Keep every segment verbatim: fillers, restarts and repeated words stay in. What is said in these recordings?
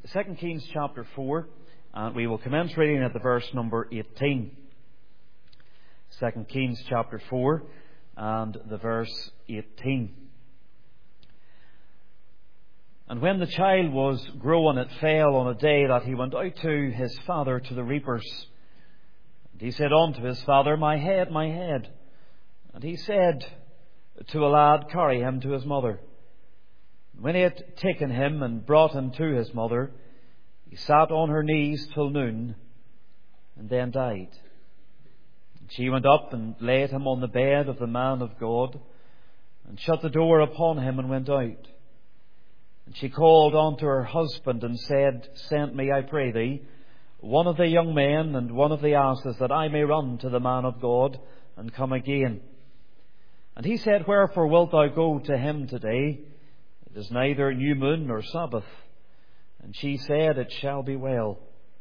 Second Kings chapter four, and we will commence reading at the verse number eighteen. Second Kings chapter four and the verse eighteen. And when the child was grown, it fell on a day that he went out to his father to the reapers. And he said unto his father, My head, my head. And he said to a lad, Carry him to his mother. When he had taken him and brought him to his mother, he sat on her knees till noon, and then died. And she went up and laid him on the bed of the man of God, and shut the door upon him, and went out. And she called unto her husband, and said, Send me, I pray thee, one of the young men and one of the asses, that I may run to the man of God, and come again. And he said, Wherefore wilt thou go to him today? It is neither new moon nor Sabbath. And she said, It shall be well.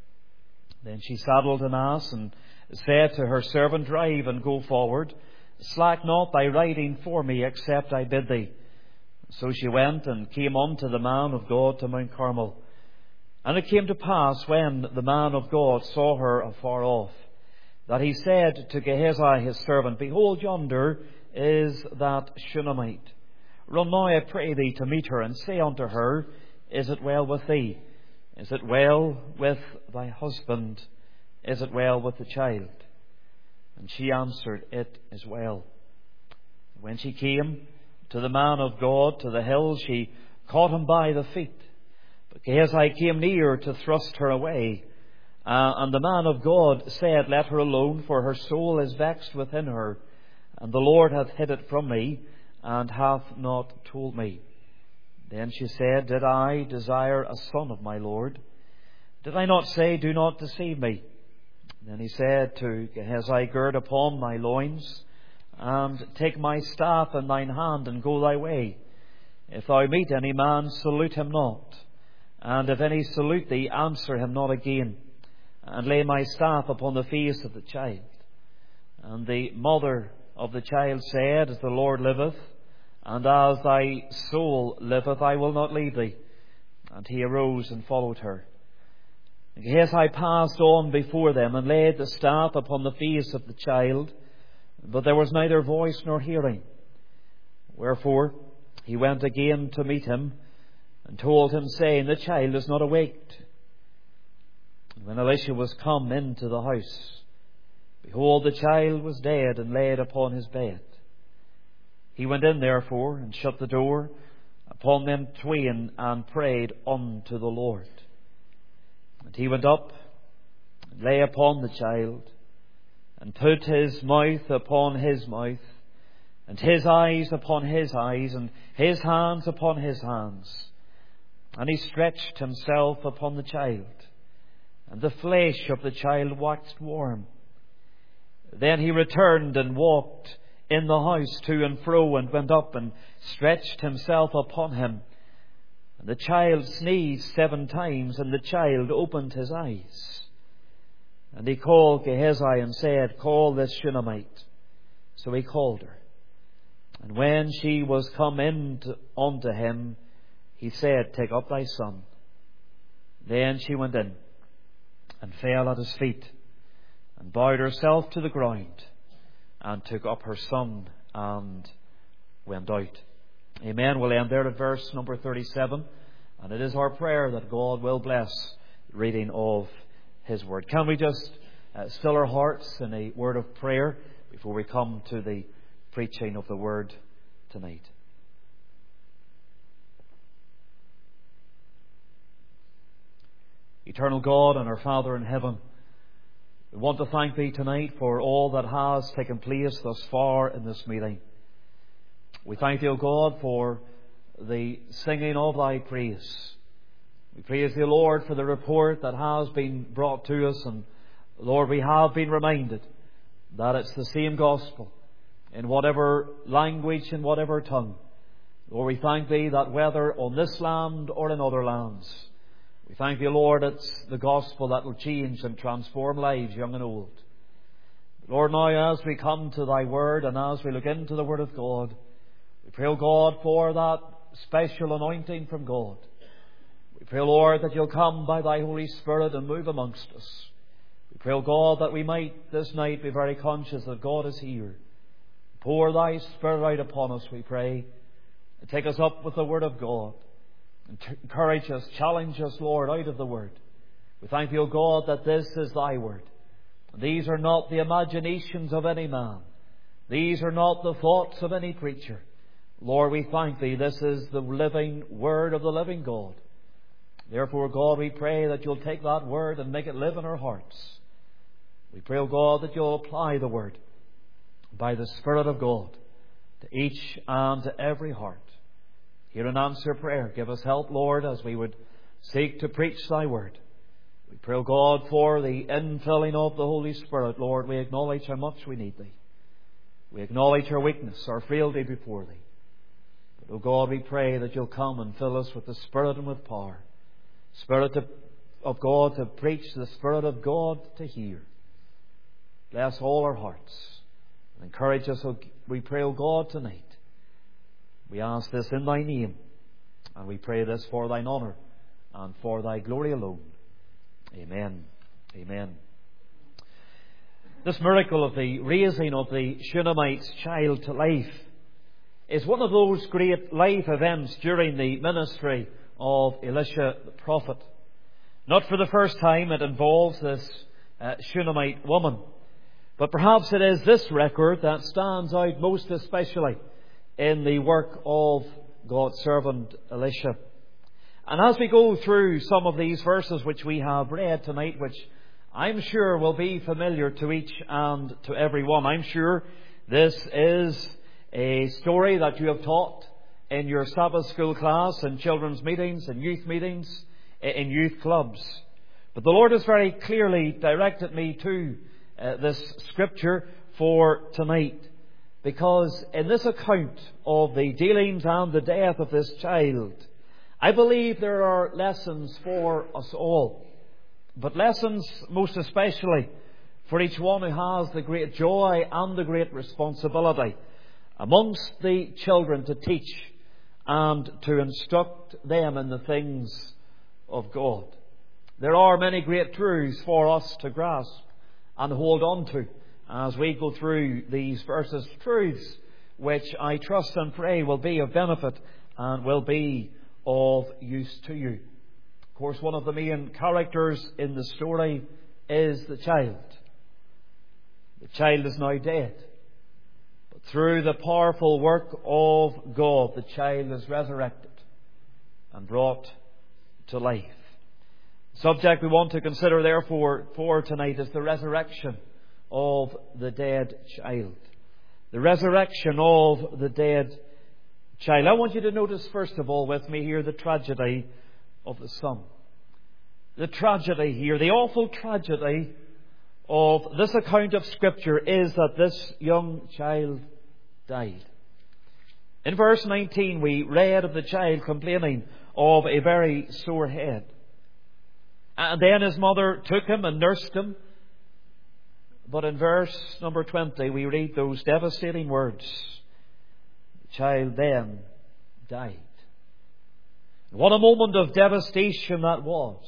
Then she saddled an ass, and said to her servant, Drive and go forward. Slack not thy riding for me, except I bid thee. So she went and came unto the man of God to Mount Carmel. And it came to pass, when the man of God saw her afar off, that he said to Gehazi his servant, Behold, yonder is that Shunammite. Run now, I pray thee, to meet her, and say unto her, Is it well with thee? Is it well with thy husband? Is it well with the child? And she answered, It is well. When she came to the man of God to the hill, she caught him by the feet. But Gehazi came near to thrust her away. Uh, and the man of God said, Let her alone, for her soul is vexed within her, and the Lord hath hid it from me, and hath not told me. Then she said, Did I desire a son of my Lord? Did I not say, Do not deceive me? Then he said to Gehazi, Gird upon thy loins, and take my staff in thine hand, and go thy way. If thou meet any man, salute him not. And if any salute thee, answer him not again. And lay my staff upon the face of the child. And the mother of the child said, As the Lord liveth, and as thy soul liveth, I will not leave thee. And he arose and followed her. And Gehazi passed on before them, and laid the staff upon the face of the child. But there was neither voice nor hearing. Wherefore he went again to meet him, and told him, saying, The child is not awaked. And when Elisha was come into the house, behold, the child was dead, and laid upon his bed. He went in therefore, and shut the door upon them twain, and prayed unto the Lord. And he went up, and lay upon the child, and put his mouth upon his mouth, and his eyes upon his eyes, and his hands upon his hands. And he stretched himself upon the child, and the flesh of the child waxed warm. Then he returned and walked in the house to and fro, and went up and stretched himself upon him. And the child sneezed seven times, and the child opened his eyes. And he called Gehazi and said, Call this Shunammite. So he called her. And when she was come in to, unto him, he said, Take up thy son. Then she went in, and fell at his feet, and bowed herself to the ground, and took up her son, and went out. Amen. We'll end there at verse number thirty-seven. And it is our prayer that God will bless the reading of His Word. Can we just uh, still our hearts in a word of prayer before we come to the preaching of the Word tonight? Eternal God and our Father in heaven, we want to thank Thee tonight for all that has taken place thus far in this meeting. We thank Thee, O God, for the singing of Thy praise. We praise Thee, Lord, for the report that has been brought to us. And Lord, we have been reminded that it's the same gospel in whatever language, in whatever tongue. Lord, we thank Thee that whether on this land or in other lands, we thank Thee, Lord, it's the gospel that will change and transform lives, young and old. Lord, now as we come to Thy Word, and as we look into the Word of God, we pray, O God, for that special anointing from God. We pray, Lord, that You'll come by Thy Holy Spirit and move amongst us. We pray, O God, that we might this night be very conscious that God is here. Pour Thy Spirit out upon us, we pray, and take us up with the Word of God. Encourage us, challenge us, Lord, out of the Word. We thank Thee, O God, that this is Thy Word. These are not the imaginations of any man. These are not the thoughts of any preacher. Lord, we thank Thee, this is the living Word of the living God. Therefore, God, we pray that You'll take that Word and make it live in our hearts. We pray, O God, that You'll apply the Word by the Spirit of God to each and to every heart. Hear and answer prayer. Give us help, Lord, as we would seek to preach Thy Word. We pray, O God, for the infilling of the Holy Spirit. Lord, we acknowledge how much we need Thee. We acknowledge our weakness, our frailty before Thee. But, O God, we pray that You'll come and fill us with the Spirit and with power. Spirit of God to preach, the Spirit of God to hear. Bless all our hearts. And encourage us, we pray, O God, tonight. We ask this in Thy name. And we pray this for Thine honour and for Thy glory alone. Amen. Amen. This miracle of the raising of the Shunammite's child to life is one of those great life events during the ministry of Elisha the prophet. Not for the first time it involves this uh, Shunammite woman, but perhaps it is this record that stands out most especially in the work of God's servant Elisha. And as we go through some of these verses which we have read tonight, which I'm sure will be familiar to each and to every one, I'm sure this is a story that you have taught in your Sabbath school class, in children's meetings, in youth meetings, in youth clubs. But the Lord has very clearly directed me to uh, this scripture for tonight, because in this account of the dealings and the death of this child, I believe there are lessons for us all, but lessons most especially for each one who has the great joy and the great responsibility amongst the children to teach and to instruct them in the things of God. There are many great truths for us to grasp and hold on to as we go through these verses, truths which I trust and pray will be of benefit and will be of use to you. Of course, one of the main characters in the story is the child. The child is now dead. But through the powerful work of God, the child is resurrected and brought to life. The subject we want to consider, therefore, for tonight is the resurrection of the dead child. The resurrection of the dead child. I want you to notice, first of all, with me here, the tragedy of the son. The tragedy here, the awful tragedy of this account of Scripture is that this young child died. In verse nineteen, we read of the child complaining of a very sore head. And then his mother took him and nursed him. But in verse number twenty, we read those devastating words. The child then died. What a moment of devastation that was.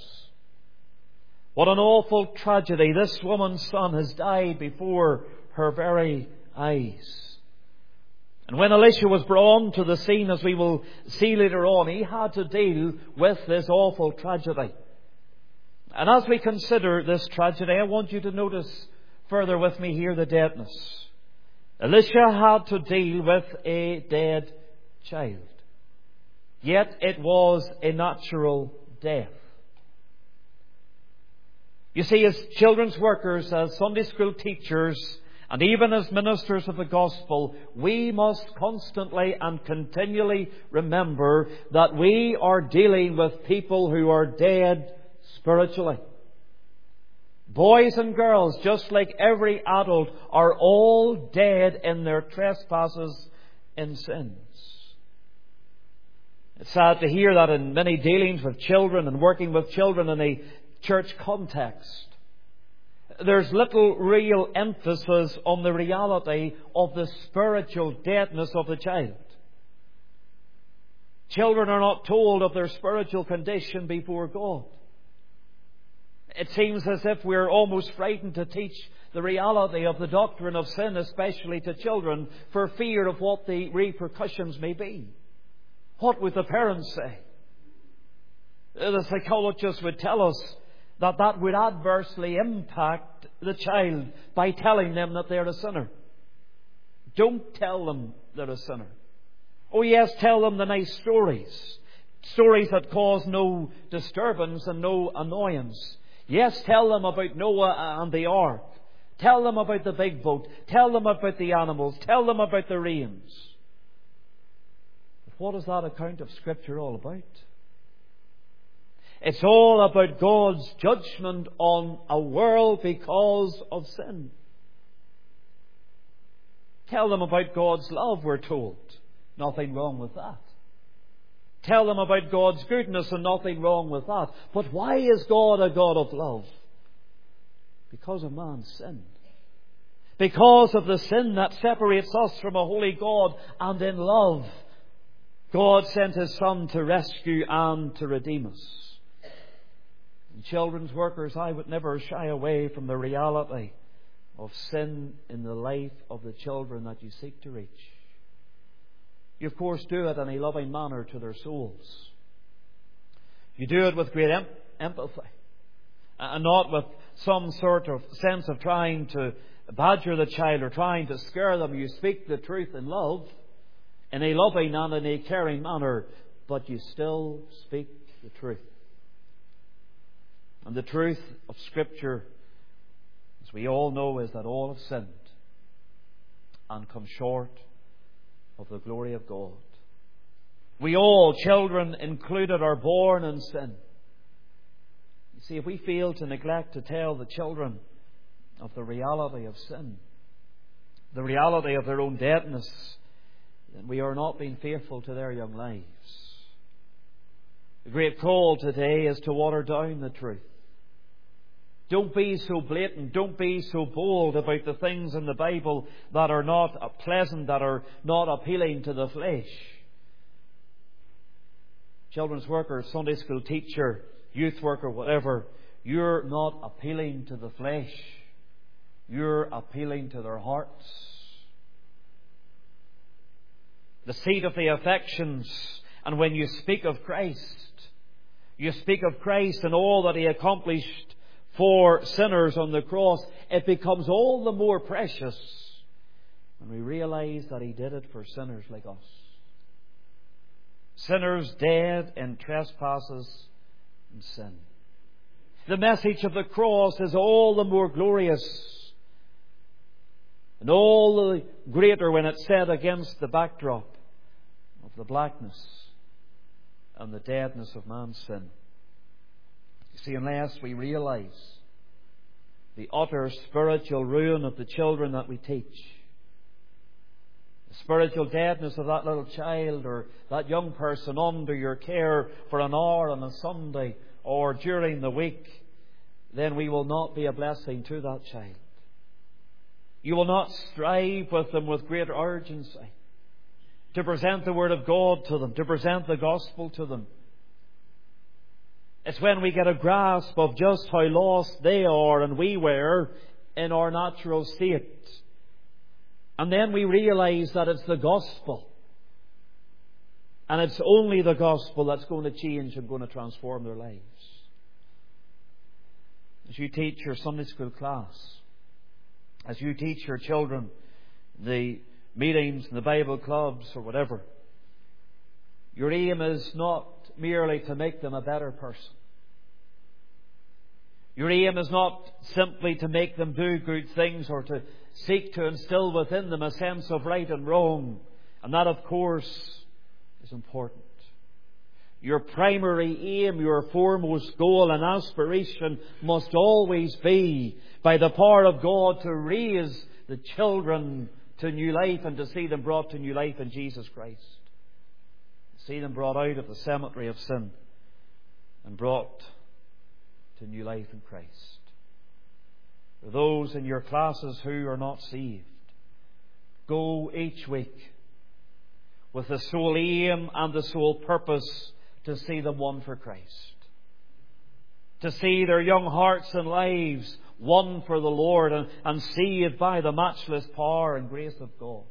What an awful tragedy. This woman's son has died before her very eyes. And when Elisha was brought to the scene, as we will see later on, he had to deal with this awful tragedy. And as we consider this tragedy, I want you to notice further with me here the deadness. Elisha had to deal with a dead child. Yet it was a natural death. You see, as children's workers, as Sunday school teachers, and even as ministers of the gospel, we must constantly and continually remember that we are dealing with people who are dead spiritually. Boys and girls, just like every adult, are all dead in their trespasses and sins. It's sad to hear that in many dealings with children and working with children in a church context, there's little real emphasis on the reality of the spiritual deadness of the child. Children are not told of their spiritual condition before God. It seems as if we're almost frightened to teach the reality of the doctrine of sin, especially to children, for fear of what the repercussions may be. What would the parents say? The psychologist would tell us that that would adversely impact the child by telling them that they're a sinner. Don't tell them they're a sinner. Oh yes, tell them the nice stories. Stories that cause no disturbance and no annoyance. Yes, tell them about Noah and the ark. Tell them about the big boat. Tell them about the animals. Tell them about the rains. But what is that account of Scripture all about? It's all about God's judgment on a world because of sin. Tell them about God's love, we're told. Nothing wrong with that. Tell them about God's goodness, and nothing wrong with that. But why is God a God of love? Because of man's sin. Because of the sin that separates us from a holy God, and in love, God sent His Son to rescue and to redeem us. And children's workers, I would never shy away from the reality of sin in the life of the children that you seek to reach. You, of course, do it in a loving manner to their souls. You do it with great em- empathy, and not with some sort of sense of trying to badger the child or trying to scare them. You speak the truth in love, in a loving and in a caring manner, but you still speak the truth. And the truth of Scripture, as we all know, is that all have sinned and come short of the glory of God. We all, children included, are born in sin. You see, if we fail to neglect to tell the children of the reality of sin, the reality of their own deadness, then we are not being faithful to their young lives. The great call today is to water down the truth. Don't be so blatant, don't be so bold about the things in the Bible that are not pleasant, that are not appealing to the flesh. Children's worker, Sunday school teacher, youth worker, whatever, you're not appealing to the flesh. You're appealing to their hearts. The seat of the affections. And when you speak of Christ, you speak of Christ and all that He accomplished for sinners on the cross, it becomes all the more precious when we realize that He did it for sinners like us. Sinners dead in trespasses and sin. The message of the cross is all the more glorious and all the greater when it's set against the backdrop of the blackness and the deadness of man's sin. You see, unless we realize the utter spiritual ruin of the children that we teach, the spiritual deadness of that little child or that young person under your care for an hour on a Sunday or during the week, then we will not be a blessing to that child. You will not strive with them with greater urgency to present the Word of God to them, to present the Gospel to them. It's when we get a grasp of just how lost they are and we were in our natural state. And then we realize that it's the Gospel. And it's only the Gospel that's going to change and going to transform their lives. As you teach your Sunday school class, as you teach your children the meetings and the Bible clubs or whatever, your aim is not merely to make them a better person. Your aim is not simply to make them do good things or to seek to instill within them a sense of right and wrong. And that, of course, is important. Your primary aim, your foremost goal and aspiration must always be, by the power of God, to raise the children to new life and to see them brought to new life in Jesus Christ. See them brought out of the cemetery of sin and brought to new life in Christ. For those in your classes who are not saved, go each week with the sole aim and the sole purpose to see them won for Christ. To see their young hearts and lives won for the Lord and, and saved by the matchless power and grace of God.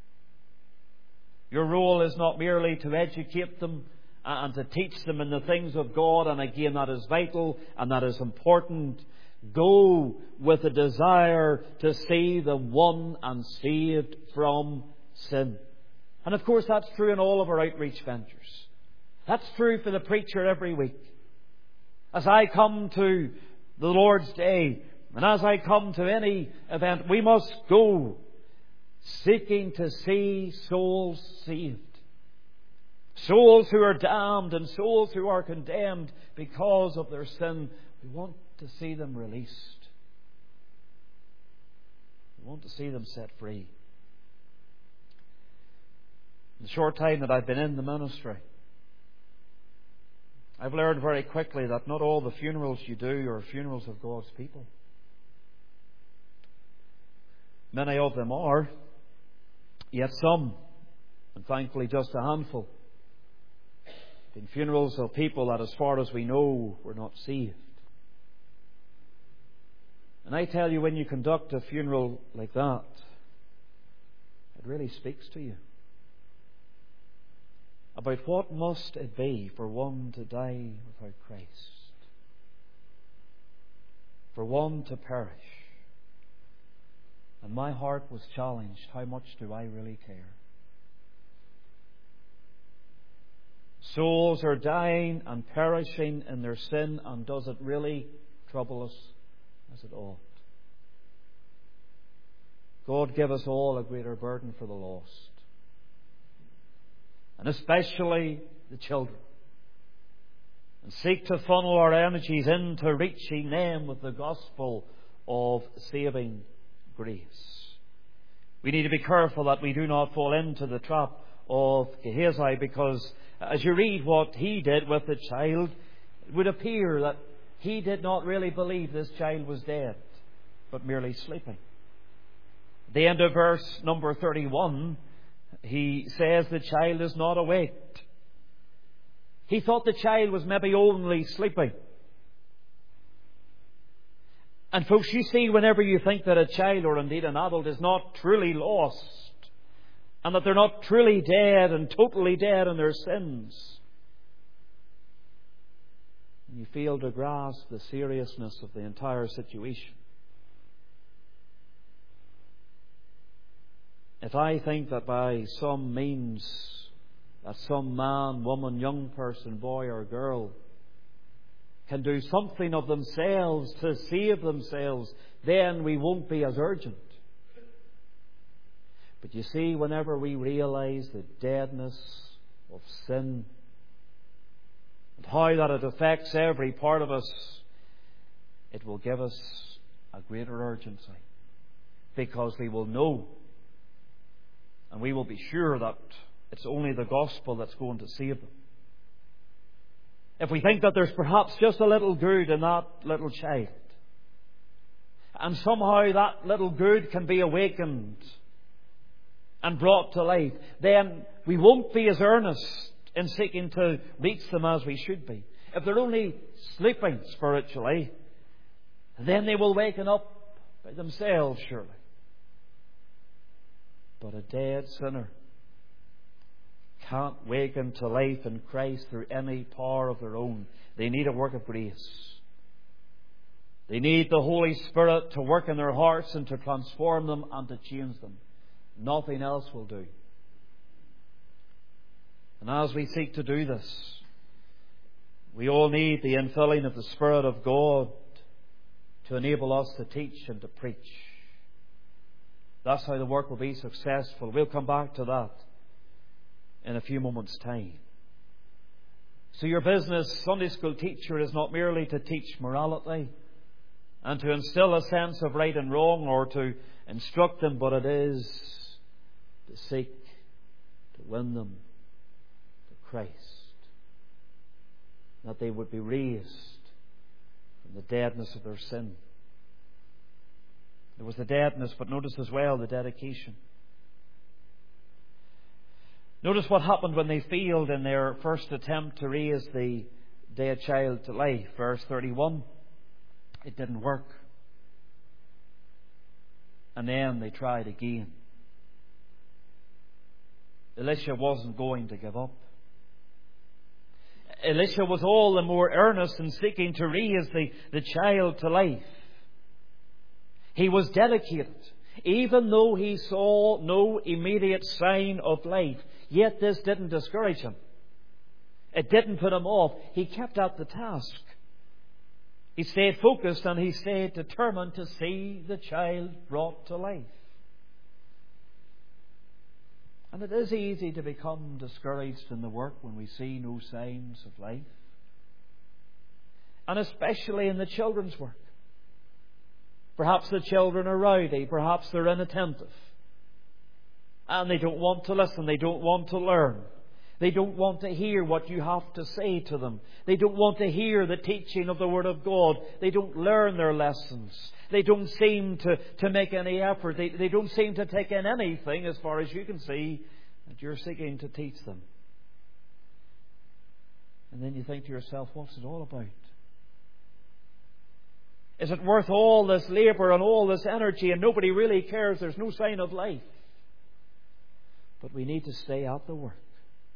Your role is not merely to educate them and to teach them in the things of God, and again that is vital and that is important. Go with a desire to see them won and saved from sin. And of course that's true in all of our outreach ventures. That's true for the preacher every week. As I come to the Lord's Day, and as I come to any event, we must go seeking to see souls saved. Souls who are damned and souls who are condemned because of their sin. We want to see them released. We want to see them set free. In the short time that I've been in the ministry, I've learned very quickly that not all the funerals you do are funerals of God's people. Many of them are, yet some, and thankfully just a handful, been funerals of people that, as far as we know, were not saved. And I tell you, when you conduct a funeral like that, it really speaks to you about what must it be for one to die without Christ, for one to perish. And my heart was challenged. How much do I really care? Souls are dying and perishing in their sin, and does it really trouble us as it ought? God give us all a greater burden for the lost, and especially the children, and seek to funnel our energies into reaching them with the gospel of saving grace. We need to be careful that we do not fall into the trap of Gehazi, because as you read what he did with the child, it would appear that he did not really believe this child was dead, but merely sleeping. At the end of verse number thirty-one, he says the child is not awake. He thought the child was maybe only sleeping. And folks, you see, whenever you think that a child, or indeed an adult, is not truly lost, and that they're not truly dead and totally dead in their sins, and you fail to grasp the seriousness of the entire situation. If I think that by some means that some man, woman, young person, boy or girl can do something of themselves to save themselves, then we won't be as urgent. But you see, whenever we realize the deadness of sin and how that it affects every part of us, it will give us a greater urgency, because we will know and we will be sure that it's only the gospel that's going to save them. If we think that there's perhaps just a little good in that little child, and somehow that little good can be awakened and brought to life, then we won't be as earnest in seeking to reach them as we should be. If they're only sleeping spiritually, then they will waken up by themselves, surely. But a dead sinner can't waken to life in Christ through any power of their own. They need a work of grace. They need the Holy Spirit to work in their hearts and to transform them and to change them. Nothing else will do. And as we seek to do this, we all need the infilling of the Spirit of God to enable us to teach and to preach. That's how the work will be successful. We'll come back to that in a few moments' time. So your business, Sunday school teacher, is not merely to teach morality and to instill a sense of right and wrong or to instruct them, but it is to seek to win them to Christ, that they would be raised from the deadness of their sin. There was the deadness, but notice as well the dedication. Notice what happened when they failed in their first attempt to raise the dead child to life. Verse thirty-one. It didn't work. And then they tried again. Elisha wasn't going to give up. Elisha was all the more earnest in seeking to raise the, the child to life. He was dedicated, even though he saw no immediate sign of life. Yet this didn't discourage him. It didn't put him off. He kept at the task. He stayed focused and he stayed determined to see the child brought to life. And it is easy to become discouraged in the work when we see no signs of life. And especially in the children's work. Perhaps the children are rowdy, perhaps they're inattentive. And they don't want to listen, they don't want to learn. They don't want to hear what you have to say to them. They don't want to hear the teaching of the Word of God. They don't learn their lessons. They don't seem to, to make any effort. They, they don't seem to take in anything, as far as you can see, that you're seeking to teach them. And then you think to yourself, what's it all about? Is it worth all this labour and all this energy and nobody really cares? There's no sign of life. But we need to stay at the work.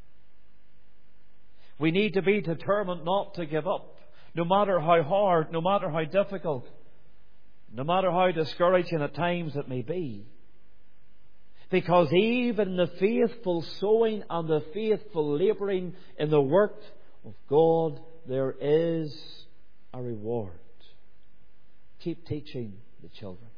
We need to be determined not to give up, no matter how hard, no matter how difficult, no matter how discouraging at times it may be. Because even the faithful sowing and the faithful labouring in the work of God, there is a reward. Keep teaching the children.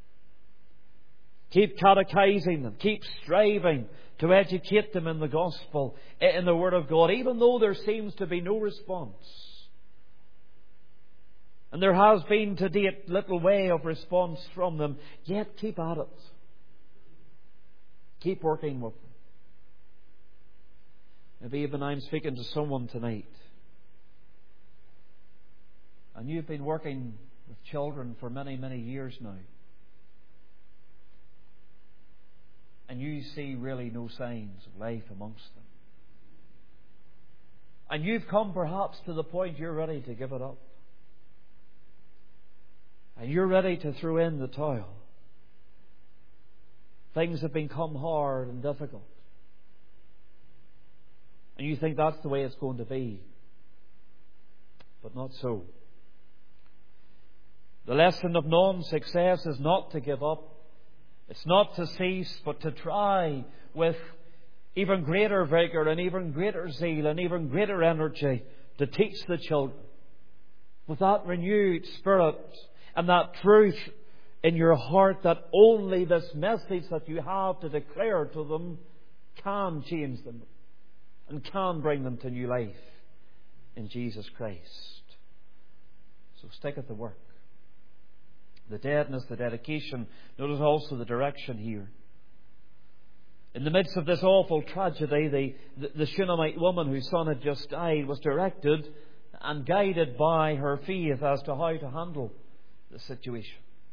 Keep catechizing them. Keep striving to educate them in the gospel, in the Word of God, even though there seems to be no response. And there has been to date little way of response from them. Yet keep at it. Keep working with them. Maybe even I'm speaking to someone tonight, and you've been working with children for many, many years now. And you see really no signs of life amongst them. And you've come perhaps to the point you're ready to give it up. And you're ready to throw in the towel. Things have become hard and difficult. And you think that's the way it's going to be. But not so. The lesson of non-success is not to give up. It's not to cease, but to try with even greater vigour and even greater zeal and even greater energy to teach the children with that renewed spirit and that truth in your heart that only this message that you have to declare to them can change them and can bring them to new life in Jesus Christ. So stick at the work. The deadness, the dedication. Notice also the direction here. In the midst of this awful tragedy, the, the Shunammite woman whose son had just died was directed and guided by her faith as to how to handle the situation.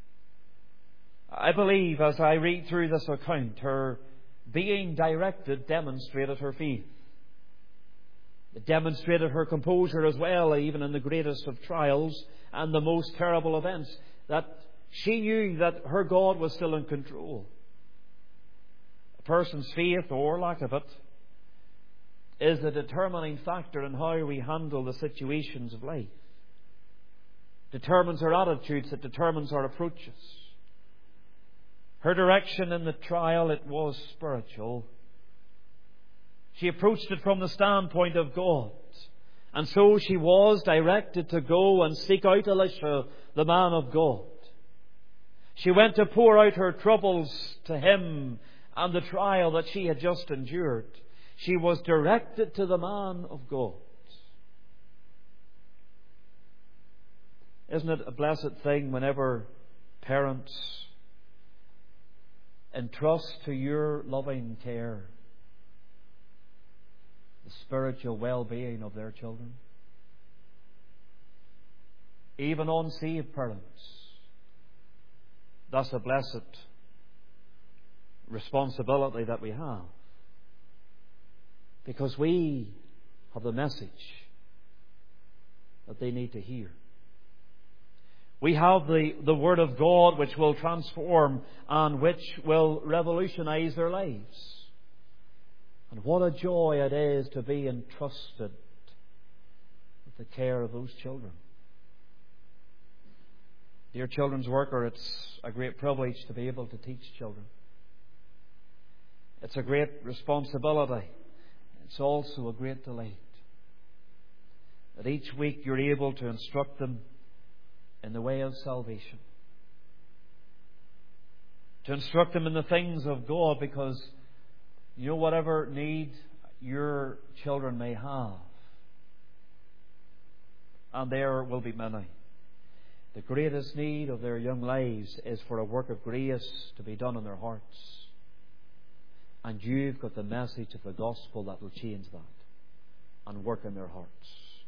I believe as I read through this account, her being directed demonstrated her faith. It demonstrated her composure as well, even in the greatest of trials and the most terrible events, that she knew that her God was still in control. A person's faith, or lack of it, is a determining factor in how we handle the situations of life. It determines our attitudes, it determines our approaches. Her direction in the trial, it was spiritual. She approached it from the standpoint of God. And so she was directed to go and seek out Elisha, the man of God. She went to pour out her troubles to him and the trial that she had just endured. She was directed to the man of God. Isn't it a blessed thing whenever parents entrust to your loving care the spiritual well-being of their children? Even unsaved parents. That's a blessed responsibility that we have. because we have the message that they need to hear. We have the, the Word of God which will transform and which will revolutionize their lives. And what a joy it is to be entrusted with the care of those children. Dear children's worker, it's a great privilege to be able to teach children. It's a great responsibility. It's also a great delight that each week you're able to instruct them in the way of salvation. To instruct them in the things of God, because you know, whatever need your children may have, and there will be many, the greatest need of their young lives is for a work of grace to be done in their hearts. And you've got the message of the gospel that will change that and work in their hearts.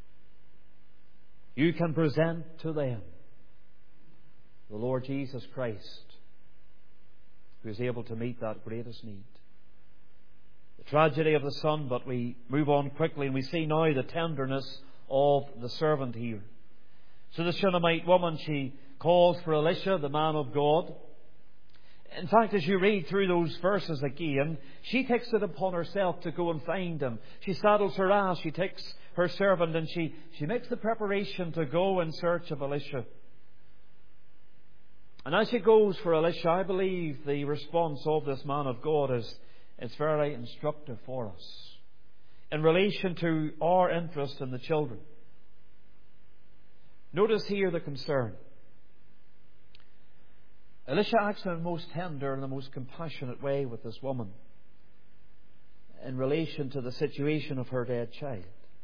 You can present to them the Lord Jesus Christ, who is able to meet that greatest need. The tragedy of the son, but we move on quickly and we see now the tenderness of the servant here. So the Shunammite woman, she calls for Elisha, the man of God. In fact, as you read through those verses again, she takes it upon herself to go and find him. She saddles her ass, she takes her servant, and she, she makes the preparation to go in search of Elisha. And as she goes for Elisha, I believe the response of this man of God is, is very instructive for us in relation to our interest in the children. Notice here the concern. Elisha acts in the most tender and the most compassionate way with this woman in relation to the situation of her dead child.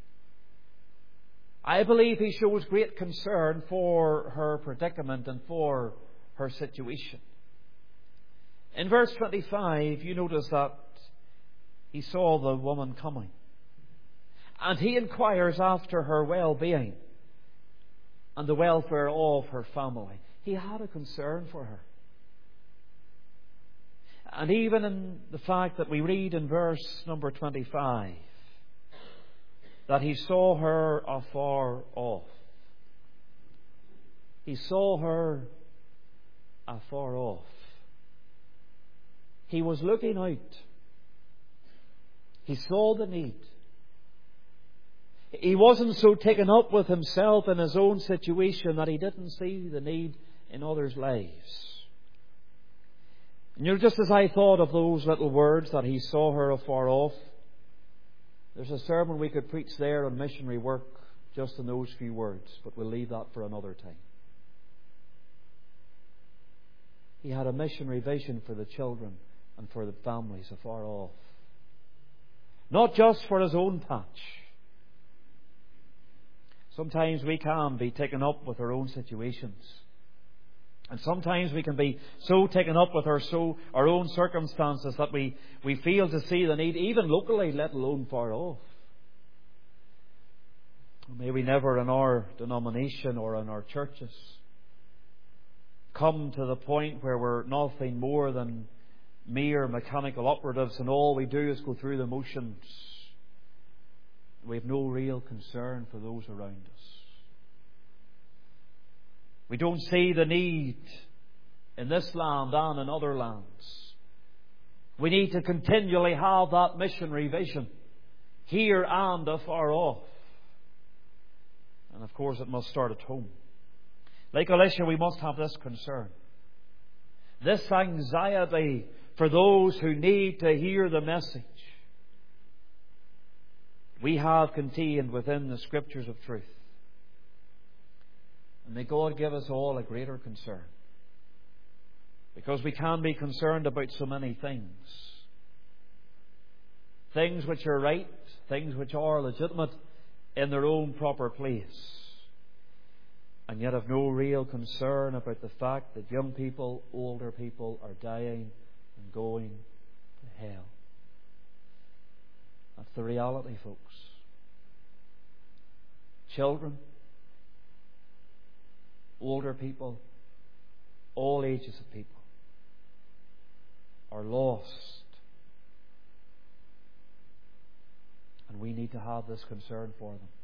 I believe he shows great concern for her predicament and for her situation. In verse twenty-five, you notice that he saw the woman coming, and he inquires after her well-being and the welfare of her family. He had a concern for her. And even in the fact that we read in verse number twenty-five that he saw her afar off. He saw her afar off. He was looking out. He saw the need. He wasn't so taken up with himself and his own situation that he didn't see the need in others' lives. And you know, just as I thought of those little words that he saw her afar off, there's a sermon we could preach there on missionary work just in those few words, but we'll leave that for another time. He had a missionary vision for the children and for the families afar off. Not just for his own patch. Sometimes we can be taken up with our own situations. And sometimes we can be so taken up with our so our own circumstances that we, we fail to see the need, even locally, let alone far off. May we never in our denomination or in our churches come to the point where we're nothing more than mere mechanical operatives and all we do is go through the motions. We have no real concern for those around us. We don't see the need in this land and in other lands. We need to continually have that missionary vision, here and afar off. And of course it must start at home. Like Elisha, we must have this concern, this anxiety for those who need to hear the message we have contained within the Scriptures of truth. And may God give us all a greater concern, because we can be concerned about so many things. Things which are right, things which are legitimate in their own proper place, and yet have no real concern about the fact that young people, older people are dying and going to hell. That's the reality, folks. Children, older people, all ages of people are lost And we need to have this concern for them.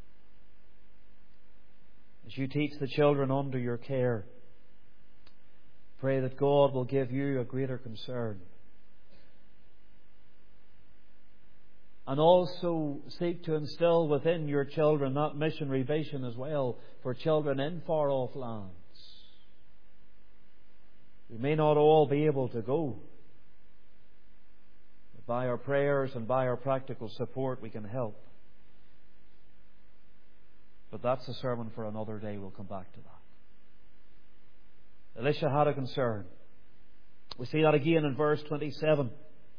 As you teach the children under your care, pray that God will give you a greater concern. And also seek to instill within your children that missionary vision as well for children in far off lands. We may not all be able to go, but by our prayers and by our practical support we can help. But that's a sermon for another day. We'll come back to that. Elisha had a concern. We see that again in verse twenty-seven.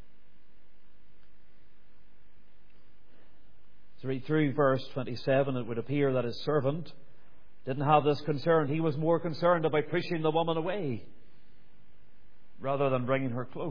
To read through verse twenty-seven, it would appear that his servant didn't have this concern. He was more concerned about pushing the woman away rather than bringing her close.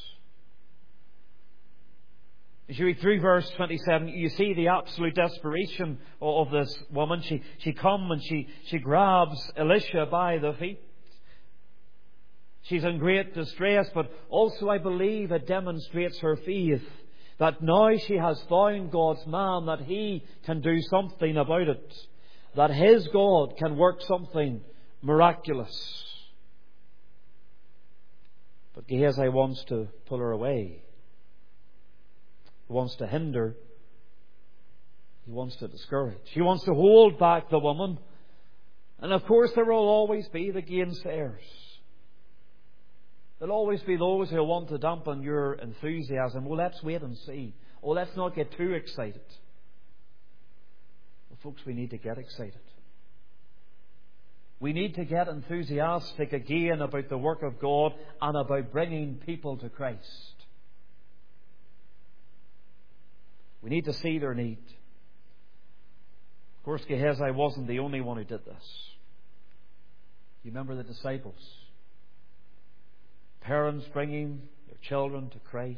As you read through verse twenty-seven, you see the absolute desperation of this woman. She she comes and she, she grabs Elisha by the feet. She's in great distress, but also I believe it demonstrates her faith that now she has found God's man, that He can do something about it, that His God can work something miraculous. But Gehazi wants to pull her away. He wants to hinder. He wants to discourage. He wants to hold back the woman. And of course there will always be the gainsayers. There'll always be those who want to dampen your enthusiasm. Well, let's wait and see. Oh, let's not get too excited. Well, folks, we need to get excited. We need to get enthusiastic again about the work of God and about bringing people to Christ. We need to see their need. Of course, Gehazi wasn't the only one who did this. You remember the disciples? Parents bringing their children to Christ.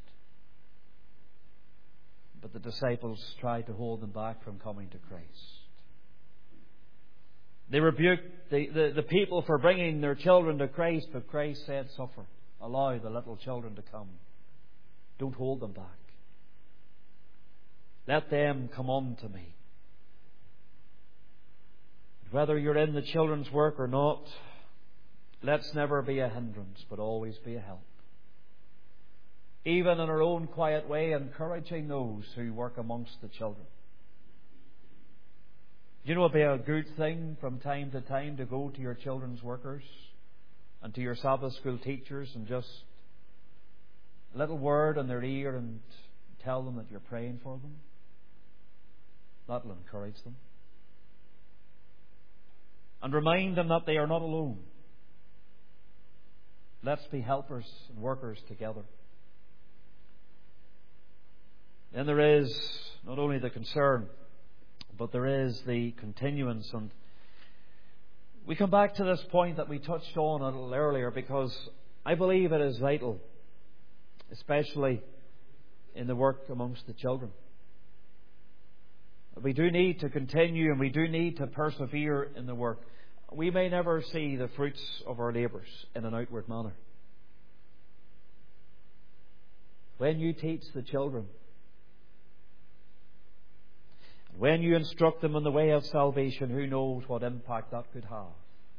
But the disciples tried to hold them back from coming to Christ. They rebuked the, the, the people for bringing their children to Christ, but Christ said, suffer. Allow the little children to come. Don't hold them back. Let them come unto me. Whether you're in the children's work or not, let's never be a hindrance, but always be a help. Even in our own quiet way, encouraging those who work amongst the children. You know, it'd be a good thing from time to time to go to your children's workers and to your Sabbath school teachers and just a little word in their ear and tell them that you're praying for them. That'll encourage them. And remind them that they are not alone. Let's be helpers and workers together. Then there is not only the concern, but there is the continuance. And we come back to this point that we touched on a little earlier, because I believe it is vital, especially in the work amongst the children. We do need to continue and we do need to persevere in the work. We may never see the fruits of our labours in an outward manner. When you teach the children, and when you instruct them in the way of salvation, who knows what impact that could have.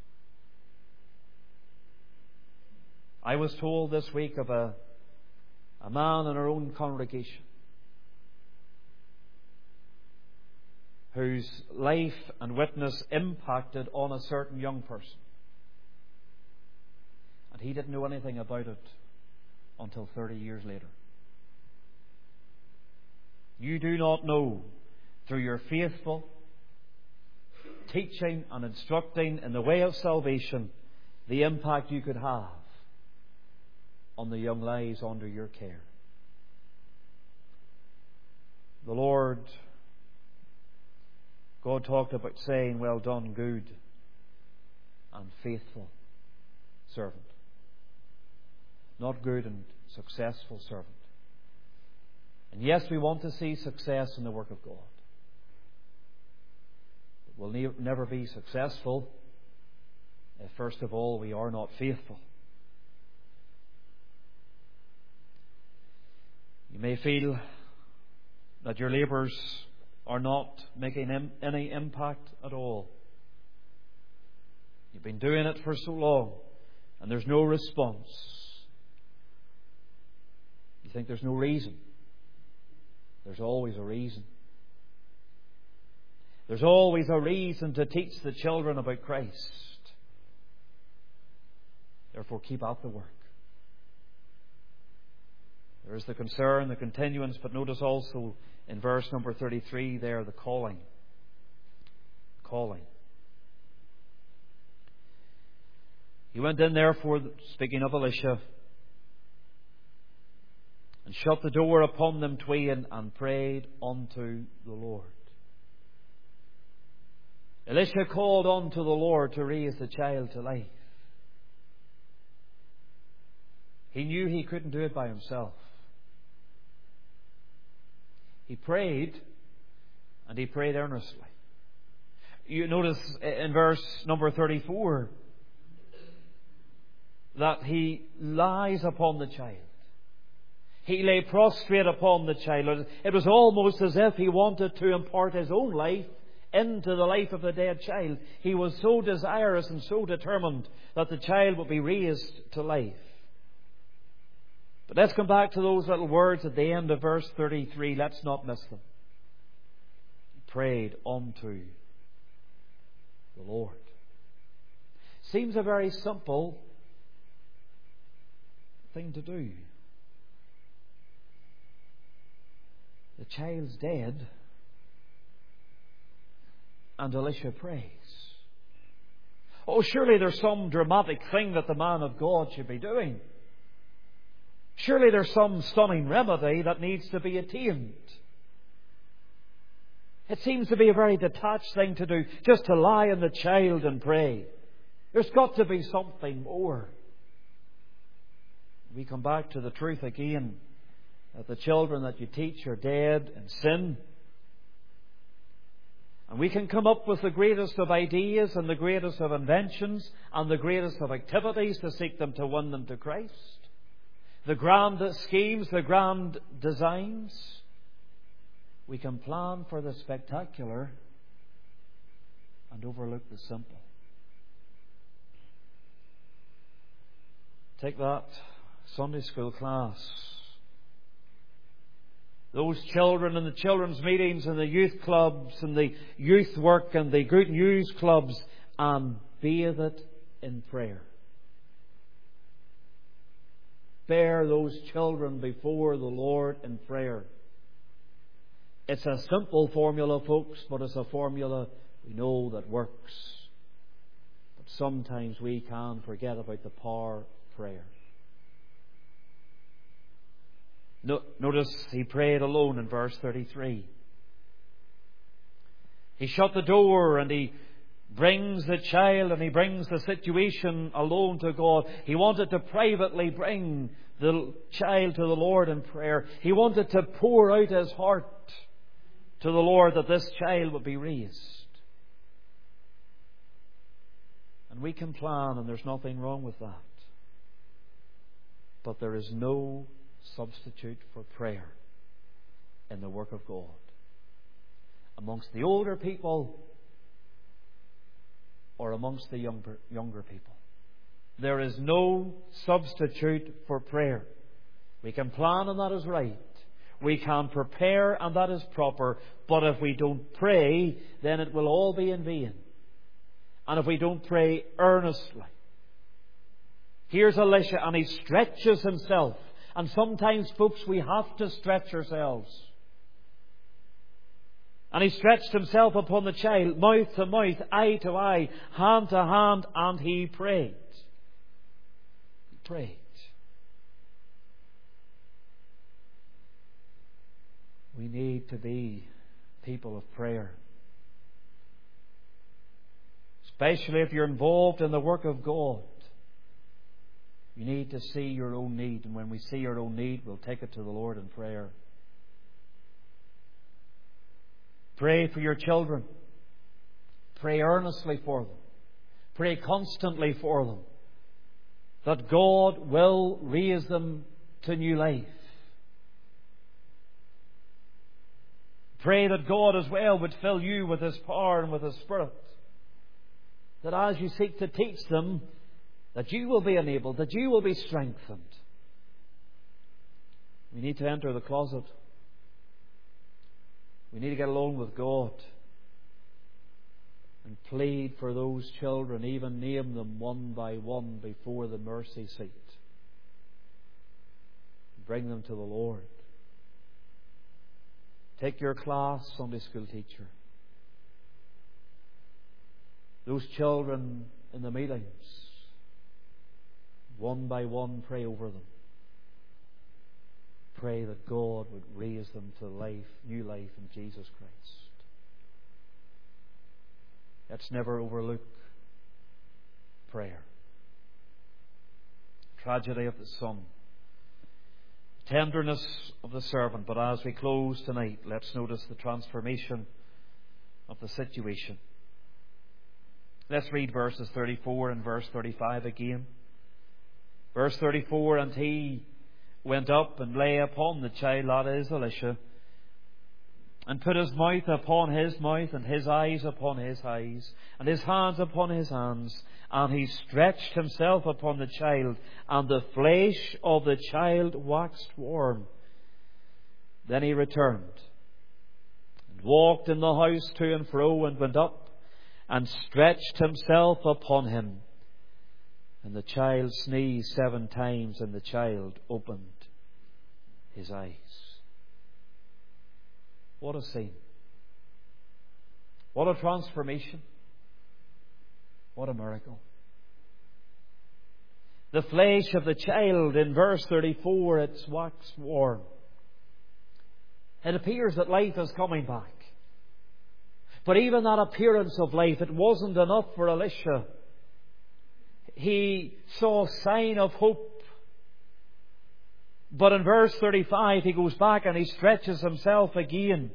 I was told this week of a, a man in our own congregation whose life and witness impacted on a certain young person. And he didn't know anything about it until thirty years later. You do not know, through your faithful teaching and instructing in the way of salvation, the impact you could have on the young lives under your care. The Lord, God talked about saying, well done, good and faithful servant. Not good and successful servant. And yes, we want to see success in the work of God. But we'll ne- never be successful if, first of all, we are not faithful. You may feel that your labours are not making im- any impact at all. You've been doing it for so long and there's no response. You think there's no reason. There's always a reason. There's always a reason to teach the children about Christ. Therefore, keep at the work. There is the concern, the continuance, but notice also in verse number thirty-three there, the calling. Calling. He went in, therefore, speaking of Elisha, and shut the door upon them twain, and prayed unto the Lord. Elisha called unto the Lord to raise the child to life. He knew he couldn't do it by himself. He prayed, and he prayed earnestly. You notice in verse number thirty-four that he lies upon the child. He lay prostrate upon the child. It was almost as if he wanted to impart his own life into the life of the dead child. He was so desirous and so determined that the child would be raised to life. But let's come back to those little words at the end of verse thirty-three. Let's not miss them. He prayed unto the Lord. Seems a very simple thing to do. The child's dead, and Elisha prays. Oh, surely there's some dramatic thing that the man of God should be doing. Surely there's some stunning remedy that needs to be attained. It seems to be a very detached thing to do, just to lie in the child and pray. There's got to be something more. We come back to the truth again, that the children that you teach are dead in sin. And we can come up with the greatest of ideas and the greatest of inventions and the greatest of activities to seek them to win them to Christ. The grand schemes, the grand designs. We can plan for the spectacular and overlook the simple. Take that Sunday school class. Those children in the children's meetings and the youth clubs and the youth work and the good news clubs, and bathe it in prayer. Bear those children before the Lord in prayer. It's a simple formula, folks, but it's a formula we know that works. But sometimes we can forget about the power of prayer. No, notice he prayed alone in verse thirty-three. He shut the door and he brings the child and he brings the situation alone to God. He wanted to privately bring the child to the Lord in prayer. He wanted to pour out his heart to the Lord that this child would be raised. And we can plan, and there's nothing wrong with that. But there is no substitute for prayer in the work of God. Amongst the older people or amongst the younger, younger people. There is no substitute for prayer. We can plan, and that is right. We can prepare, and that is proper. But if we don't pray, then it will all be in vain. And if we don't pray earnestly. Here's Elisha, and he stretches himself. And sometimes, folks, we have to stretch ourselves. And he stretched himself upon the child, mouth to mouth, eye to eye, hand to hand, and he prayed. He prayed. We need to be people of prayer. Especially if you're involved in the work of God. You need to see your own need. And when we see our own need, we'll take it to the Lord in prayer. Pray for your children. Pray earnestly for them. Pray constantly for them. That God will raise them to new life. Pray that God as well would fill you with His power and with His Spirit. That as you seek to teach them, that you will be enabled, that you will be strengthened. We need to enter the closet. We need to get alone with God and plead for those children, even name them one by one before the mercy seat. Bring them to the Lord. Take your class, Sunday school teacher. Those children in the meetings, one by one, pray over them. Pray that God would raise them to life, new life in Jesus Christ. Let's never overlook prayer. Tragedy of the son. Tenderness of the servant. But as we close tonight, let's notice the transformation of the situation. Let's read verses thirty-four and verse thirty-five again. Verse thirty-four, and he went up and lay upon the child, that is Elisha, and put his mouth upon his mouth, and his eyes upon his eyes, and his hands upon his hands. And he stretched himself upon the child, and the flesh of the child waxed warm. Then he returned, and walked in the house to and fro, and went up, and stretched himself upon him. And the child sneezed seven times, and the child opened his eyes. What a scene. What a transformation. What a miracle. The flesh of the child, in verse thirty-four, it's waxed warm. It appears that life is coming back. But even that appearance of life, it wasn't enough for Elisha. He saw a sign of hope. But in verse thirty-five, he goes back and he stretches himself again.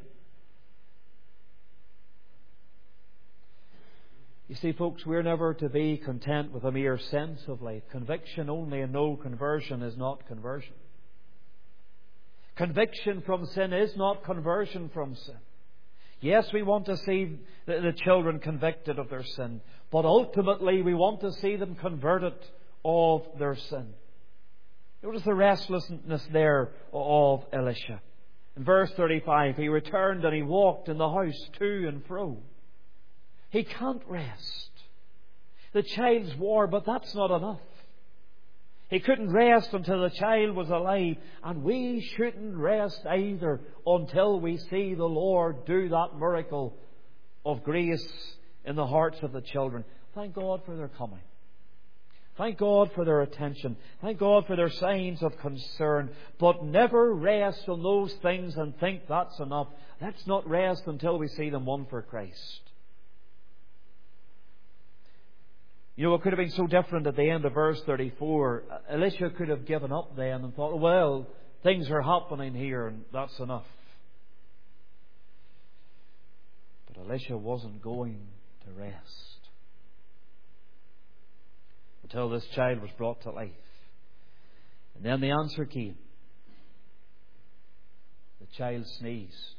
You see, folks, we're never to be content with a mere sense of life. Conviction only and no conversion is not conversion. Conviction from sin is not conversion from sin. Yes, we want to see the, the children convicted of their sin, but ultimately we want to see them converted of their sin. Notice the restlessness there of Elisha. In verse thirty-five, he returned and he walked in the house to and fro. He can't rest. The child's war, but that's not enough. He couldn't rest until the child was alive. And we shouldn't rest either until we see the Lord do that miracle of grace in the hearts of the children. Thank God for their coming. Thank God for their attention. Thank God for their signs of concern. But never rest on those things and think that's enough. Let's not rest until we see them won for Christ. You know, it could have been so different at the end of verse thirty-four. Elisha could have given up then and thought, well, things are happening here and that's enough. But Elisha wasn't going to rest until this child was brought to life. And then the answer came. The child sneezed.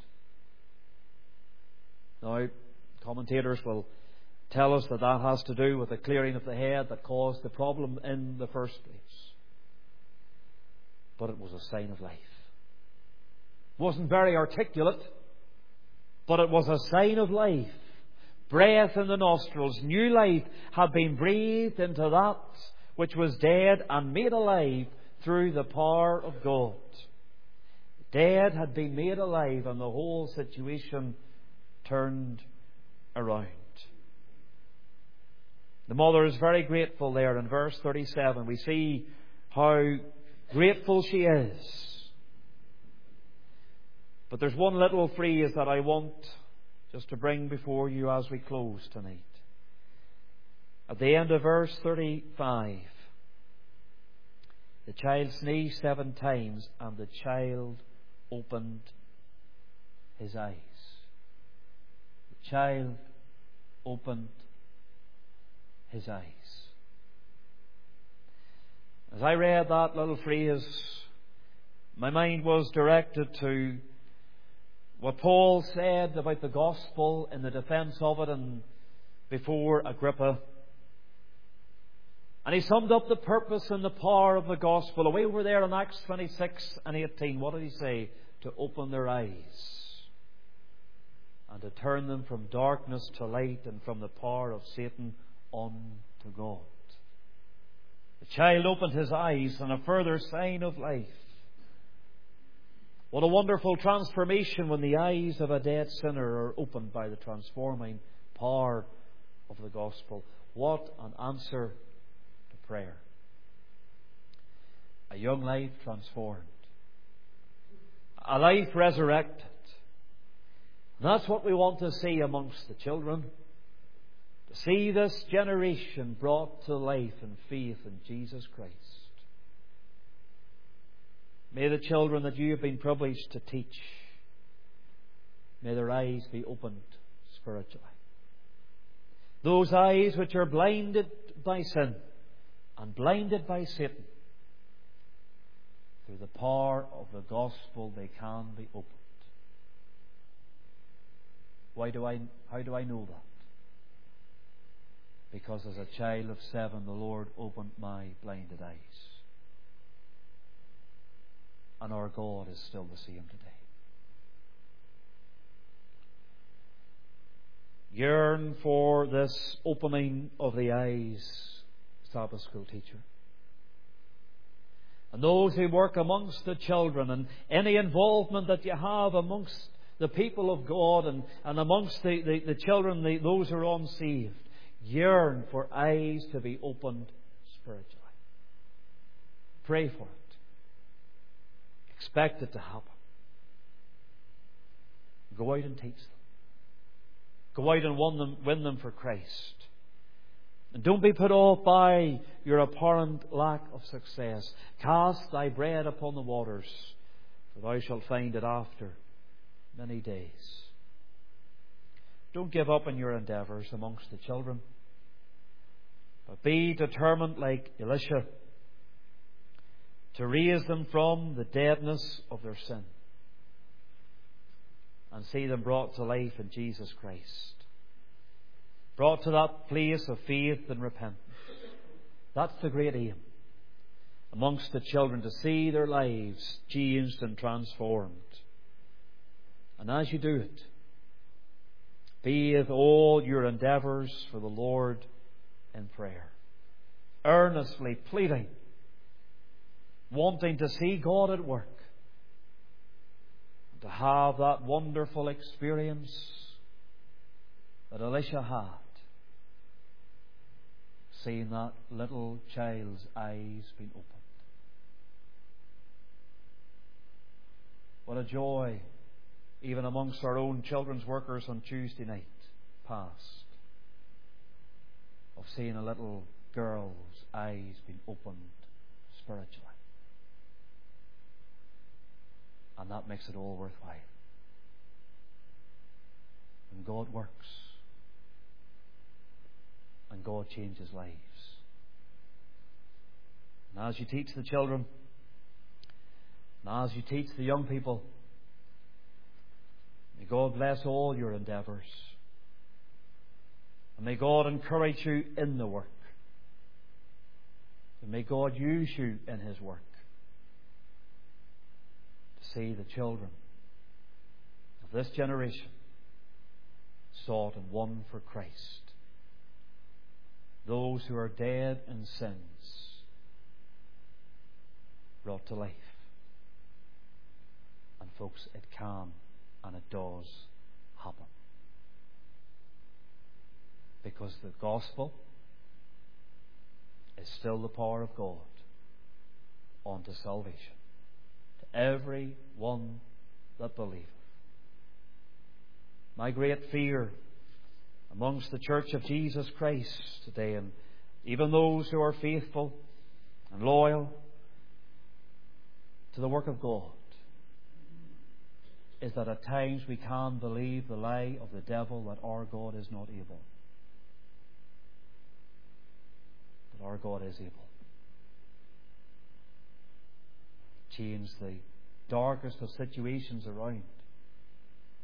Now, commentators will tell us that that has to do with the clearing of the head that caused the problem in the first place. But it was a sign of life. It wasn't very articulate, but it was a sign of life. Breath in the nostrils, new life had been breathed into that which was dead and made alive through the power of God. Dead had been made alive and the whole situation turned around. The mother is very grateful there in verse thirty-seven. We see how grateful she is. But there's one little phrase that I want just to bring before you as we close tonight. At the end of verse thirty-five, the child sneezed seven times and the child opened his eyes. The child opened his eyes. As I read that little phrase, my mind was directed to what Paul said about the gospel in the defence of it and before Agrippa. And he summed up the purpose and the power of the gospel. Away over there in Acts twenty-six and eighteen, what did he say? To open their eyes and to turn them from darkness to light and from the power of Satan unto God. The child opened his eyes, and a further sign of life. What a wonderful transformation when the eyes of a dead sinner are opened by the transforming power of the gospel. What an answer to prayer. A young life transformed. A life resurrected. And that's what we want to see amongst the children. To see this generation brought to life in faith in Jesus Christ. May the children that you have been privileged to teach, may their eyes be opened spiritually. Those eyes which are blinded by sin and blinded by Satan, through the power of the gospel they can be opened. Why do I, how do I know that? Because as a child of seven, the Lord opened my blinded eyes. And our God is still the same today. Yearn for this opening of the eyes, Sabbath school teacher. And those who work amongst the children, and any involvement that you have amongst the people of God and, and amongst the, the, the children, the, those who are unsaved, yearn for eyes to be opened spiritually. Pray for it. Expect it to happen. Go out and teach them. Go out and win them, win them for Christ. And don't be put off by your apparent lack of success. Cast thy bread upon the waters, for thou shalt find it after many days. Don't give up in your endeavours amongst the children, but be determined like Elisha to raise them from the deadness of their sin and see them brought to life in Jesus Christ. Brought to that place of faith and repentance. That's the great aim amongst the children, to see their lives changed and transformed. And as you do it, be with all your endeavours for the Lord in prayer, earnestly pleading, wanting to see God at work, and to have that wonderful experience that Elisha had, seeing that little child's eyes being opened. What a joy, even amongst our own children's workers on Tuesday night past, of seeing a little girl's eyes being opened spiritually. And that makes it all worthwhile. And God works. And God changes lives. And as you teach the children, and as you teach the young people, may God bless all your endeavours. And may God encourage you in the work. And may God use you in His work to see the children of this generation sought and won for Christ. Those who are dead in sins brought to life. And folks, it can and it does happen. Because the gospel is still the power of God unto salvation to every one that believeth. My great fear amongst the Church of Jesus Christ today, and even those who are faithful and loyal to the work of God, is that at times we can believe the lie of the devil that our God is not able. But our God is able. Change the darkest of situations around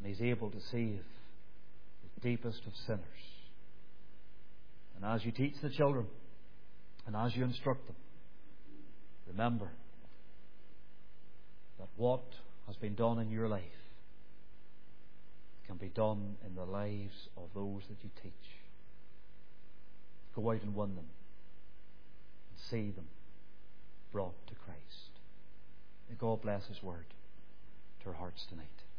And He's able to save the deepest of sinners. And as you teach the children, and as you instruct them, remember that what has been done in your life can be done in the lives of those that you teach. Go out and win them and see them brought to Christ. May God bless His word to our hearts tonight.